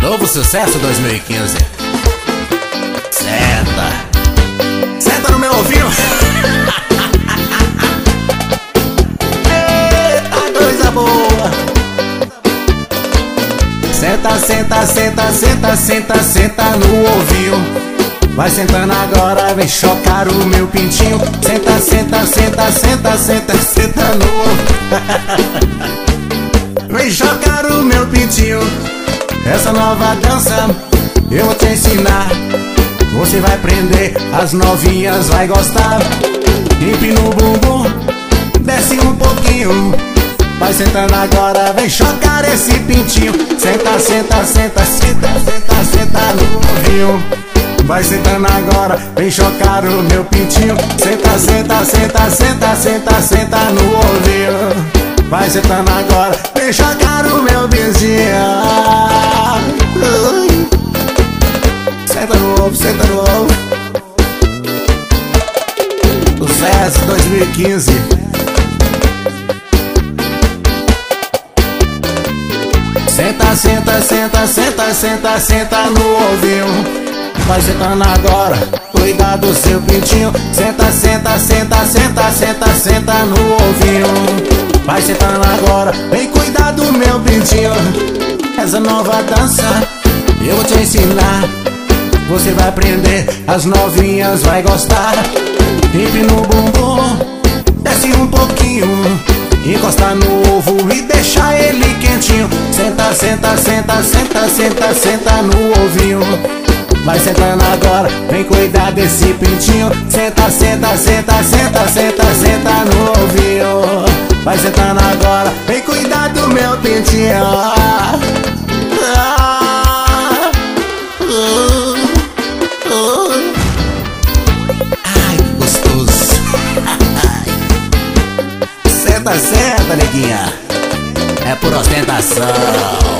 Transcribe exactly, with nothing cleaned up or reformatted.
Novo sucesso dois mil e quinze. Senta, senta no meu ouvido. Eita, coisa boa. Senta, senta, senta, senta, senta, senta no ouvido. Vai sentando agora, vem chocar o meu pintinho. Senta, senta, senta, senta, senta, senta no ouvido. Vem chocar o meu pintinho. Essa nova dança eu vou te ensinar. Você vai aprender, as novinhas vai gostar. Empina o bumbum, desce um pouquinho. Vai sentando agora, vem chocar esse pintinho. Senta, senta, senta, senta, senta, senta no ouvido. Vai sentando agora, vem chocar o meu pintinho. Senta, senta, senta, senta, senta, senta no ouvido. Vai sentando agora, vem chocar o meu pintinho. Senta no ovo, senta no ovo. Sucesso dois mil e quinze. Senta, senta, senta, senta, senta, senta no ouvido. Vai sentando agora, cuida do seu pintinho. Senta, senta, senta, senta, senta, senta no ouvido. Vai sentando agora, vem cuidar do meu pintinho. Essa nova dança eu vou te ensinar. Você vai aprender, as novinhas vai gostar. Empina o bumbum, desce um pouquinho. Encosta no ovo e deixa ele quentinho. Senta, senta, senta, senta, senta, senta no ovinho. Vai sentando agora, vem cuidar desse pintinho. Senta, senta, senta, senta, senta, senta no ovinho. Vai sentando agora, vem cuidar do meu pintinho. Ah, uh, uh. Ai, que gostoso. Senta, senta, neguinha. É por ostentação.